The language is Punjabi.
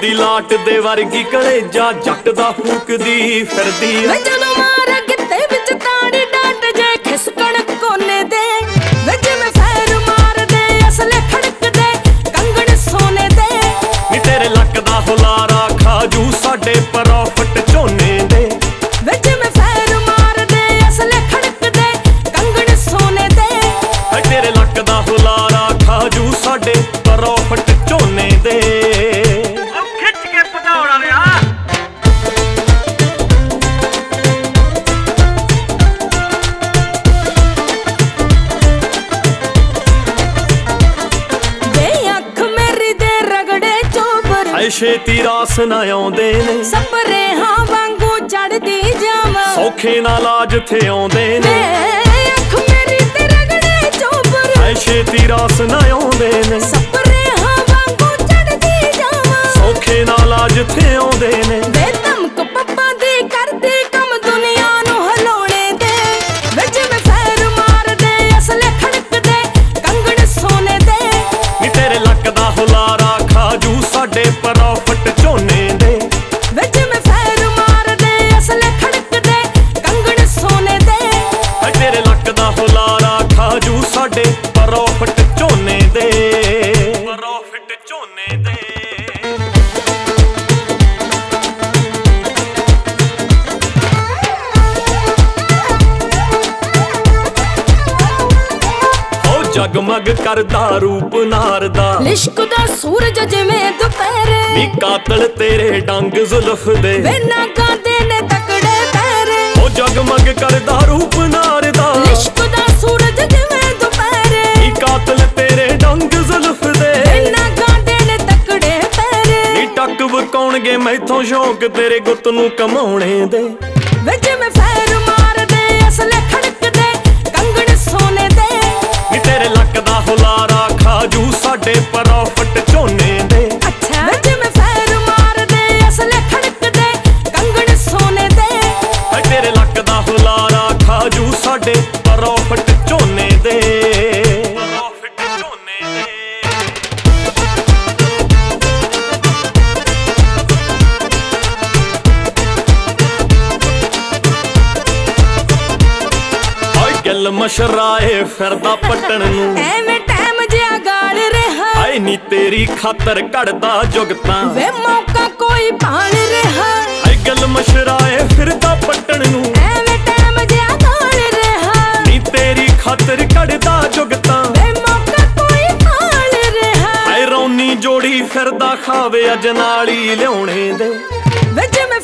ਦੀ ਲਾਟ ਦੇ ਵਰਗੀ ਕਲੇਜਾ ਜੱਟ ਦਾ ਫੂਕਦੀ ਫਿਰਦੀ ਵੇ ਜਦੋਂ ਮਾਰ ਗਿੱਤੇ ਵਿੱਚ ਤਾੜੀ ਡਾਟ ਜੇ ਖਿਸਕਣ ਕੋਨੇ ਦੇ ਵੇ ਜਿਵੇਂ ਫੈਰ ਮਾਰਦੇ ਅਸਲੇ ਖੜਕਦੇ ਕੰਗਣ ਸੋਨੇ ਦੇ ਨੀ ਤੇਰੇ ਲੱਕ ਦਾ ਹੁਲਾਰਾ ਖਾਜੂ ਸਾਡੇ ਪ੍ਰੋਫਿਟ ਝੋਨੇ ਦੇ ਵੇ ਜਿਵੇਂ ਫੈਰ ਮਾਰਦੇ ਅਸਲੇ ਖੜਕਦੇ ਕੰਗਣ ਸੋਨੇ ਦੇ ਤੇਰੇ ਲੱਕ ਦਾ ਹੁਲਾਰਾ ਖਾਜੂ ਸਾਡੇ ਪ੍ਰੋਫਿਟ ਝੋਨੇ ਦੇ ਖਿੱਚ ਕੇ ਭਜਾਉਣਾ ਰਿਆ ਐ ਛੇਤੀ ਰਾਸ ਨਾ ਆਉਂਦੇ ਨੇ ਸਪਰੇ ਹਾਂ ਵਾਂਗੂ ਚੜਦੀ ਜਾਵਾਂ ਸੌਖੇ ਨਾਲ ਆਜ ਥੇ ਆਉਂਦੇ ਨੇ ਅੱਖ ਮੇਰੀ ਤੇ ਰਗੜੇ ਚੋਬਰ ਐ ਛੇਤੀ ਰਾਸ ਨਾ ਆਉਂਦੇ ਨੇ ਸਪਰੇ ਹਾਂ ਵਾਂਗੂ ਚੜਦੀ ਜਾਵਾਂ ਸੌਖੇ ਨਾਲ ਆਜ ਥੇ ਆਉਂਦੇ ਨੇ ਵੇ ਧਮਕ ਪੱਪਾਂ ਦੀ ਕਰਦੀ ਕੰਮ ਦੁਨੀਆ ਨੂੰ ਹਲਾਉਣੇ ਦੇ ਵਿੱਚ ਮੈਂ ਫੈਰ ਮਾਰਦੇ ਅਸਲੇ ਖੜਕਦੇ ਕੰਗਣ ਸੋਨੇ ਦੇ ਨੀ ਤੇਰੇ ਲੱਕ ਦਾ ਹੁਲਾਰਾ ਖਾਜੂ ਸਾਡੇ ਪ੍ਰੋਫਿਟ ਝੋਨੇ ਦੇ ਵਿੱਚ ਮੈਂ ਫੈਰ ਮਾਰਦੇ ਅਸਲੇ ਖੜਕਦੇ ਕੰਗਣ ਸੋਨੇ ਦੇ ਤੇਰੇ ਲੱਕ ਦਾ ਹੁਲਾਰਾ ਖਾਜੂ ਸਾਡੇ ਪ੍ਰੋਫਿਟ ਝੋਨੇ ਦੇ ਪ੍ਰੋਫਿਟ ਝੋਨੇ ਦੇ ਜਗਮਗ ਕਰਦਾ ਰੂਪ ਨਾਰ ਦਾ ਲਿਸ਼ਕਦਾ ਸੂਰਜ ਜਿਵੇਂ ਦੁਪਹਿਰੇ ਨੀ ਕਾਤਲ ਤੇਰੇ ਡੰਗ ਜ਼ੁਲਫ ਦੇ ਵੇ ਨਾਗਾਂ ਨੇ ਤਕੜੇ ਪੈਰੇ ਉਹ ਜਗਮਗ ਕਰਦਾ ਰੂਪ ਨਾਰ ਦਾ ਲਿਸ਼ਕਦਾ ਸੂਰਜ ਜਿਵੇਂ ਦੁਪਹਿਰੇ ਨੀ ਕਾਤਲ ਤੇਰੇ ਡੰਗ ਜ਼ੁਲਫ ਦੇ ਵੇ ਨਾਗਾਂ ਨੇ ਤਕੜੇ ਪੈਰੇ ਨੀ ਟੱਕ ਵਕਾਉਣਗੇ ਮੈਥੋਂ ਸ਼ੌਂਕ ਤੇਰੇ ਗੁੱਤ ਨੂੰ ਕਮਾਉਣੇ ਦੇ ਵੇ ਜਿਵੇਂ ਫੈਰ ਮਾਰਦੇ ਅਸਲੇ ਖੜਕਦੇ ਕੰਗਣ ਸੋਨੇ ਦੇ ਨੀ ਤੇਰੇ ਲੱਕ ਦਾ ਹੁਲਾਰਾ ਖਾਜੂ ਸਾਡੇ ਪ੍ਰੋਫਿਟ ਝੋਨੇ ਦੇ ਅੱਛਾ ਵੇ ਜਿਵੇਂ ਫੈਰ ਮਾਰਦੇ ਅਸਲੇ ਖੜਕਦੇ ਕੰਗਣ ਸੋਨੇ ਦੇ ਤੇਰੇ ਲੱਕ ਦਾ ਹੁਲਾਰਾ ਖਾਜੂ ਸਾਡੇ ਪ੍ਰੋਫਿਟ ਝੋਨੇ ਦੇ ਪ੍ਰੋਫਿਟ ਝੋਨੇ ਦੇ ਗੱਲ ਮਸ਼ਰਾਏ ਫਿਰਦਾ ਪਟਣ ਨੂੰ ਐਵੇਂ ਟਾਈਮ ਜਿਆ ਗਾਲ ਰਿਹਾ ਆਏ ਨੀ ਤੇਰੀ ਖਾਤਰ ਘੜਦਾ ਜੁਗਤਾਂ ਵੇ ਮੌਕਾ ਕੋਈ ਭਾਲ ਰਿਹਾ ਆਏ ਗੱਲ ਮਸ਼ਰਾਏ ਫਿਰਦਾ ਪਟਣ ਨੂੰ ਐਵੇਂ ਟਾਈਮ ਜਿਆ ਗਾਲ ਰਿਹਾ ਨੀ ਤੇਰੀ ਖਾਤਰ ਘੜਦਾ ਜੁਗਤਾਂ ਵੇ ਮੌਕਾ ਕੋਈ ਭਾਲ ਰਿਹਾ ਆਏ ਰੌਣੀ ਜੋੜੀ ਫਿਰਦਾ ਖਾਵੇ ਅੱਜ ਨਾਲ ਹੀ ਲਿਆਉਣੇ ਦੇ ਵੇ ਜਿਵੇਂ